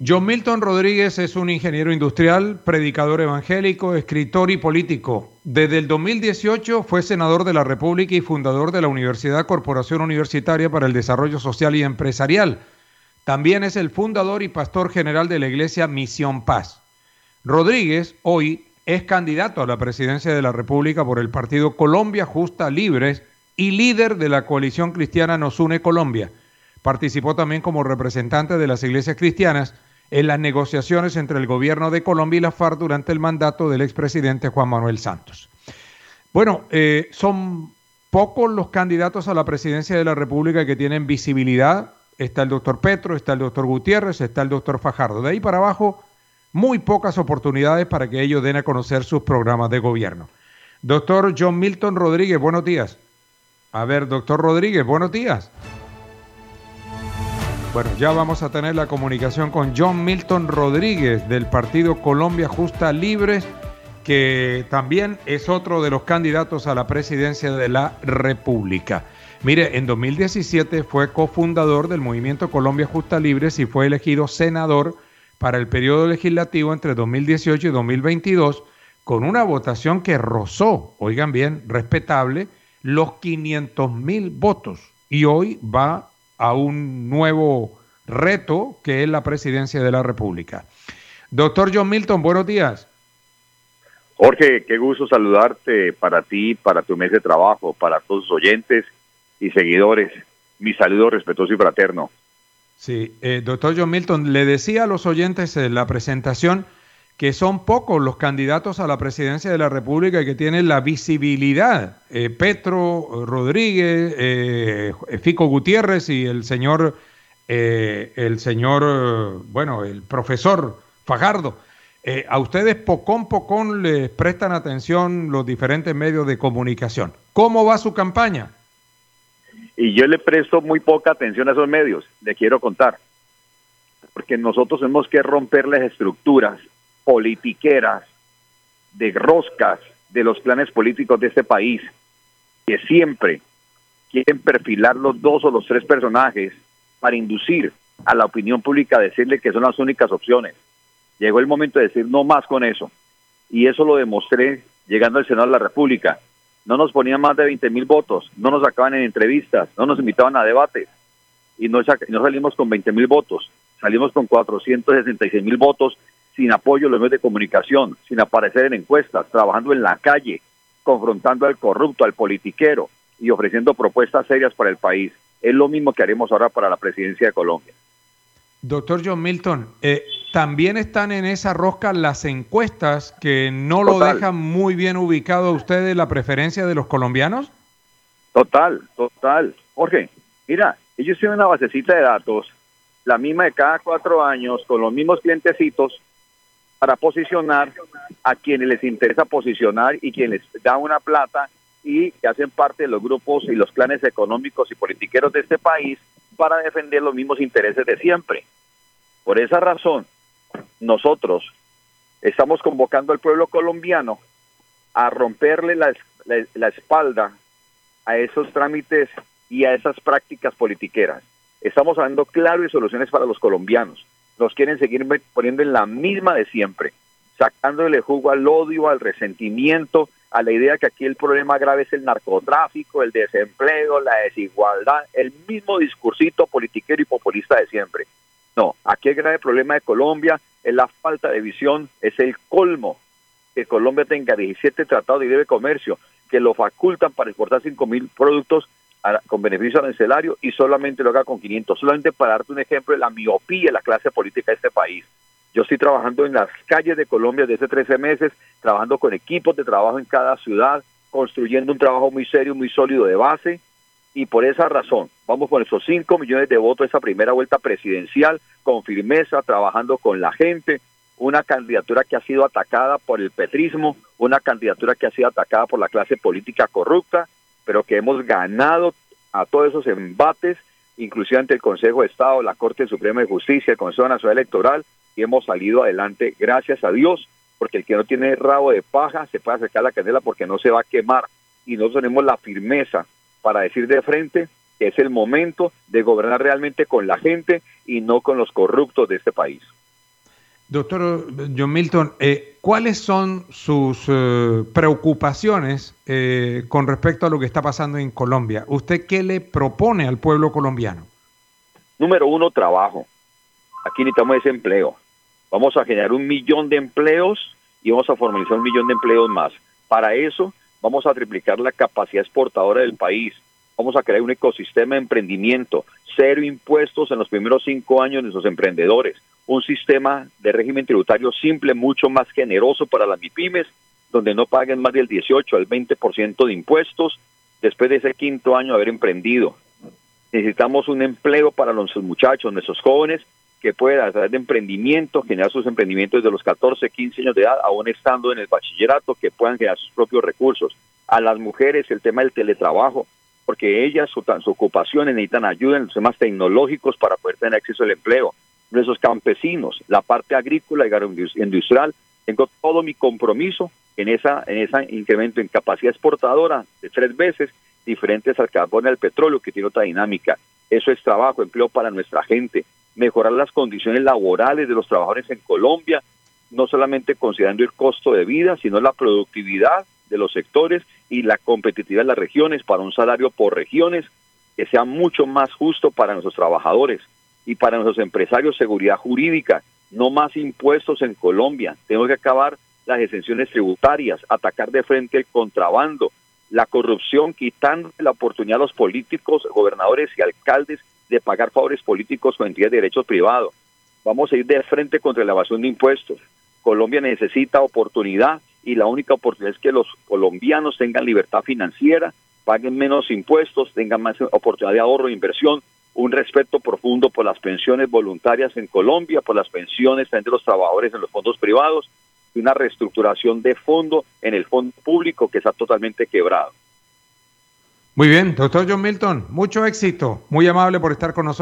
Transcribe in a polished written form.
John Milton Rodríguez es un ingeniero industrial, predicador evangélico, escritor y político. Desde el 2018 fue senador de la República y fundador de la Universidad Corporación Universitaria para el Desarrollo Social y Empresarial. También es el fundador y pastor general de la Iglesia Misión Paz. Rodríguez hoy es candidato a la presidencia de la República por el partido Colombia Justa Libres y líder de la coalición cristiana Nos Une Colombia. Participó también como representante de las iglesias cristianas en las negociaciones entre el gobierno de Colombia y la FARC durante el mandato del expresidente Juan Manuel Santos. Bueno, son pocos los candidatos a la presidencia de la República que tienen visibilidad. Está el doctor Petro, está el doctor Gutiérrez, está el doctor Fajardo. De ahí para abajo, muy pocas oportunidades para que ellos den a conocer sus programas de gobierno. Doctor John Milton Rodríguez, buenos días. A ver, doctor Rodríguez, buenos días. Bueno, ya vamos a tener la comunicación con John Milton Rodríguez del partido Colombia Justa Libres, que también es otro de los candidatos a la presidencia de la República. Mire, en 2017 fue cofundador del movimiento Colombia Justa Libres y fue elegido senador para el periodo legislativo entre 2018 y 2022 con una votación que rozó, oigan bien, respetable, los 500,000 votos. Y hoy va a un nuevo reto que es la presidencia de la República. Doctor John Milton, buenos días. Jorge, qué gusto saludarte, para ti, para tu mes de trabajo, para todos los oyentes y seguidores. Mi saludo respetuoso y fraterno. Sí, doctor John Milton, le decía a los oyentes en la presentación que son pocos los candidatos a la presidencia de la República que tienen la visibilidad. Petro, Rodríguez, Fico Gutiérrez y el profesor Fajardo. A ustedes pocón les prestan atención los diferentes medios de comunicación. ¿Cómo va su campaña? Y yo le presto muy poca atención a esos medios, le quiero contar. Porque nosotros tenemos que romper las estructuras politiqueras, de roscas, de los planes políticos de este país, que siempre quieren perfilar los 2 o los 3 personajes para inducir a la opinión pública a decirle que son las únicas opciones. Llegó el momento de decir no más con eso, y eso lo demostré llegando al Senado de la República. No nos ponían más de 20,000 votos, no nos sacaban en entrevistas, no nos invitaban a debates, y no salimos con 20,000 votos, salimos con 466,000 votos, sin apoyo en los medios de comunicación, sin aparecer en encuestas, trabajando en la calle, confrontando al corrupto, al politiquero y ofreciendo propuestas serias para el país. Es lo mismo que haremos ahora para la presidencia de Colombia. Doctor John Milton, también están en esa rosca las encuestas que no lo dejan muy bien ubicado a ustedes la preferencia de los colombianos. Total. Jorge, mira, ellos tienen una basecita de datos, la misma de cada 4 años, con los mismos clientecitos, para posicionar a quienes les interesa posicionar y quienes les da una plata y que hacen parte de los grupos y los clanes económicos y politiqueros de este país para defender los mismos intereses de siempre. Por esa razón, nosotros estamos convocando al pueblo colombiano a romperle la espalda a esos trámites y a esas prácticas politiqueras. Estamos hablando claro de soluciones para los colombianos. Nos quieren seguir poniendo en la misma de siempre, sacándole jugo al odio, al resentimiento, a la idea que aquí el problema grave es el narcotráfico, el desempleo, la desigualdad, el mismo discursito politiquero y populista de siempre. No, aquí el grave problema de Colombia es la falta de visión, es el colmo que Colombia tenga 17 tratados de libre comercio que lo facultan para exportar 5,000 productos con beneficio arancelario y solamente lo haga con 500, solamente para darte un ejemplo de la miopía de la clase política de este país. Yo estoy trabajando en las calles de Colombia desde hace 13 meses, trabajando con equipos de trabajo en cada ciudad, construyendo un trabajo muy serio, muy sólido de base, y por esa razón vamos con esos 5 millones de votos esa primera vuelta presidencial, con firmeza, trabajando con la gente, una candidatura que ha sido atacada por el petrismo, una candidatura que ha sido atacada por la clase política corrupta, pero que hemos ganado a todos esos embates, inclusive ante el Consejo de Estado, la Corte Suprema de Justicia, el Consejo Nacional Electoral, y hemos salido adelante, gracias a Dios, porque el que no tiene rabo de paja se puede acercar a la candela porque no se va a quemar, y nosotros tenemos la firmeza para decir de frente que es el momento de gobernar realmente con la gente y no con los corruptos de este país. Doctor John Milton, ¿cuáles son sus preocupaciones con respecto a lo que está pasando en Colombia? ¿Usted qué le propone al pueblo colombiano? Número uno, trabajo. Aquí necesitamos ese empleo. Vamos a generar 1 millón de empleos y vamos a formalizar 1 millón de empleos más. Para eso vamos a triplicar la capacidad exportadora del país. Vamos a crear un ecosistema de emprendimiento, 0 impuestos en los primeros 5 años de nuestros emprendedores, un sistema de régimen tributario simple, mucho más generoso para las MIPYMES, donde no paguen más del 18 al 20% de impuestos después de ese 5.º año de haber emprendido. Necesitamos un empleo para nuestros muchachos, nuestros jóvenes, que puedan a través de emprendimiento generar sus emprendimientos desde los 14, 15 años de edad, aún estando en el bachillerato, que puedan generar sus propios recursos. A las mujeres el tema del teletrabajo, porque ellas, su ocupación, necesitan ayuda en los temas tecnológicos para poder tener acceso al empleo. Nuestros campesinos, la parte agrícola y industrial, tengo todo mi compromiso en esa incremento en capacidad exportadora de 3 veces diferentes al carbón y al petróleo, que tiene otra dinámica. Eso es trabajo, empleo para nuestra gente. Mejorar las condiciones laborales de los trabajadores en Colombia, no solamente considerando el costo de vida, sino la productividad de los sectores y la competitividad de las regiones para un salario por regiones que sea mucho más justo para nuestros trabajadores y para nuestros empresarios. Seguridad jurídica, no más impuestos en Colombia. Tenemos que acabar las exenciones tributarias, atacar de frente el contrabando, la corrupción, quitando la oportunidad a los políticos, gobernadores y alcaldes de pagar favores políticos con entidades de derecho privado. Vamos a ir de frente contra la evasión de impuestos. Colombia necesita oportunidad y la única oportunidad es que los colombianos tengan libertad financiera, paguen menos impuestos, tengan más oportunidad de ahorro e inversión, un respeto profundo por las pensiones voluntarias en Colombia, por las pensiones también de los trabajadores en los fondos privados, y una reestructuración de fondo en el fondo público que está totalmente quebrado. Muy bien, doctor John Milton, mucho éxito, muy amable por estar con nosotros.